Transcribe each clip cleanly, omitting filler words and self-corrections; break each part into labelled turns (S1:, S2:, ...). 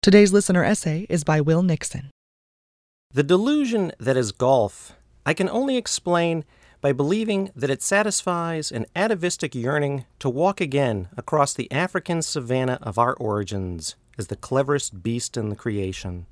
S1: Today's listener essay is by Will Nixon.
S2: The delusion that is golf, I can only explain by believing that it satisfies an atavistic yearning to walk again across the African savanna of our origins as the cleverest beast in the creation.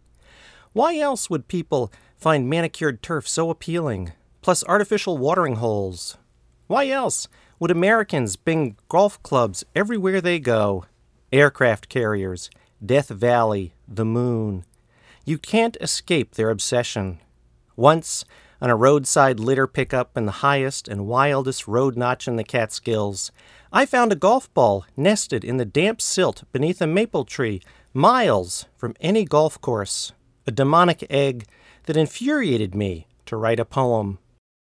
S2: Why else would people find manicured turf so appealing, plus artificial watering holes? Why else would Americans bring golf clubs everywhere they go? Aircraft carriers, Death Valley, the moon. You can't escape their obsession. Once, on a roadside litter pickup in the highest and wildest road notch in the Catskills, I found a golf ball nested in the damp silt beneath a maple tree, miles from any golf course, a demonic egg that infuriated me to write a poem.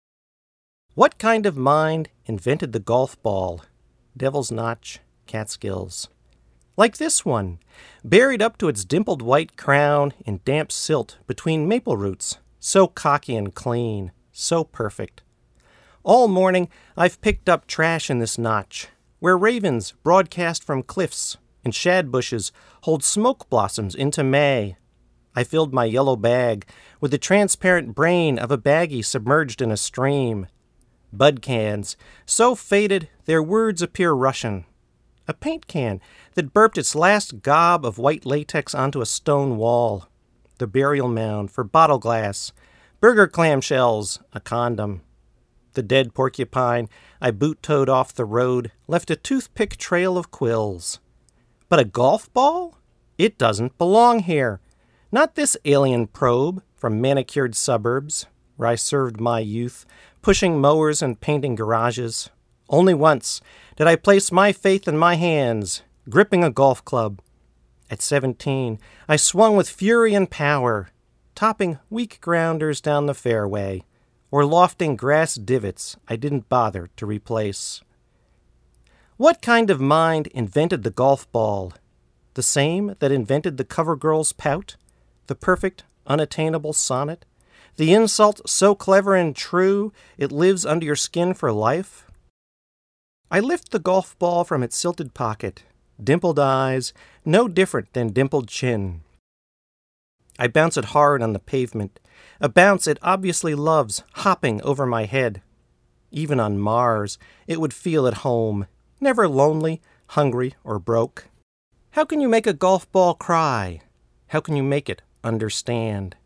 S2: What kind of mind invented the golf ball? Devil's Notch, Catskills. Like this one, buried up to its dimpled white crown in damp silt between maple roots, so cocky and clean, so perfect. All morning I've picked up trash in this notch, where ravens broadcast from cliffs and shad bushes hold smoke blossoms into May. I filled my yellow bag with the transparent brain of a baggie submerged in a stream. Bud cans, so faded their words appear Russian. A paint can that burped its last gob of white latex onto a stone wall. The burial mound for bottle glass, burger clamshells, a condom. The dead porcupine I boot-towed off the road left a toothpick trail of quills. But a golf ball? It doesn't belong here. Not this alien probe from manicured suburbs, where I served my youth, pushing mowers and painting garages. Only once did I place my faith in my hands, gripping a golf club. At 17, I swung with fury and power, topping weak grounders down the fairway, or lofting grass divots I didn't bother to replace. What kind of mind invented the golf ball? The same that invented the cover girl's pout, the perfect, unattainable sonnet, the insult so clever and true it lives under your skin for life? I lift the golf ball from its silted pocket, dimpled eyes, no different than dimpled chin. I bounce it hard on the pavement, a bounce it obviously loves, hopping over my head. Even on Mars, it would feel at home, never lonely, hungry, or broke. How can you make a golf ball cry? How can you make it understand?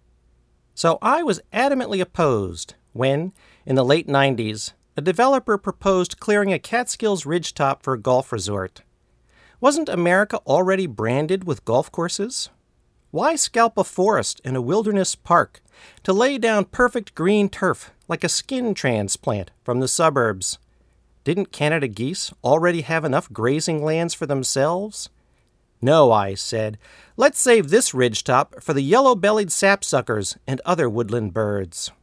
S2: So I was adamantly opposed when, in the late 90s, a developer proposed clearing a Catskills ridgetop for a golf resort. Wasn't America already branded with golf courses? Why scalp a forest in a wilderness park to lay down perfect green turf like a skin transplant from the suburbs? Didn't Canada geese already have enough grazing lands for themselves? No, I said, let's save this ridgetop for the yellow-bellied sapsuckers and other woodland birds.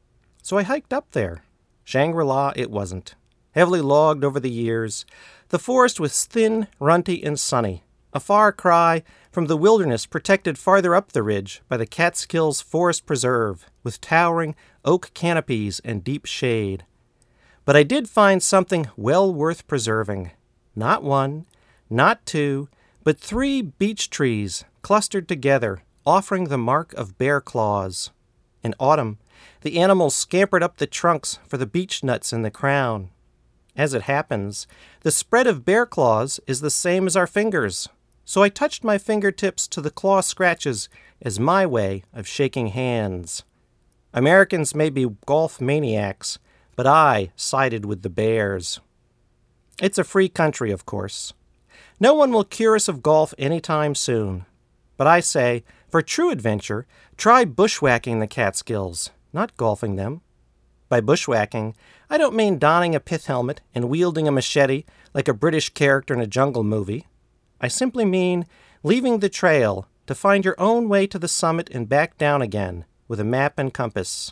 S2: So I hiked up there. Shangri-La it wasn't. Heavily logged over the years, the forest was thin, runty, and sunny, a far cry from the wilderness protected farther up the ridge by the Catskills Forest Preserve, with towering oak canopies and deep shade. But I did find something well worth preserving. Not one, not two, but 3 beech trees clustered together, offering the mark of bear claws. In autumn, the animals scampered up the trunks for the beech nuts in the crown. As it happens, the spread of bear claws is the same as our fingers, so I touched my fingertips to the claw scratches as my way of shaking hands. Americans may be golf maniacs, but I sided with the bears. It's a free country, of course. No one will cure us of golf any time soon. But I say, for true adventure, try bushwhacking the Catskills, not golfing them. By bushwhacking, I don't mean donning a pith helmet and wielding a machete like a British character in a jungle movie. I simply mean leaving the trail to find your own way to the summit and back down again with a map and compass.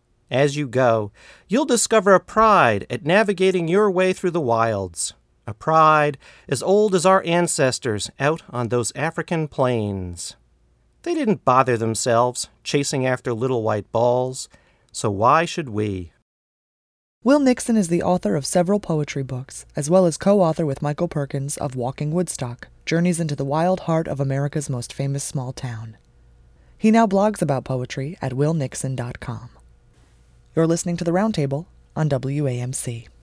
S2: As you go, you'll discover a pride at navigating your way through the wilds, a pride as old as our ancestors out on those African plains. They didn't bother themselves chasing after little white balls, so why should we?
S1: Will Nixon is the author of several poetry books, as well as co-author with Michael Perkins of Walking Woodstock. journeys into the wild heart of America's most famous small town. He now blogs about poetry at willnixon.com. You're listening to The Roundtable on WAMC.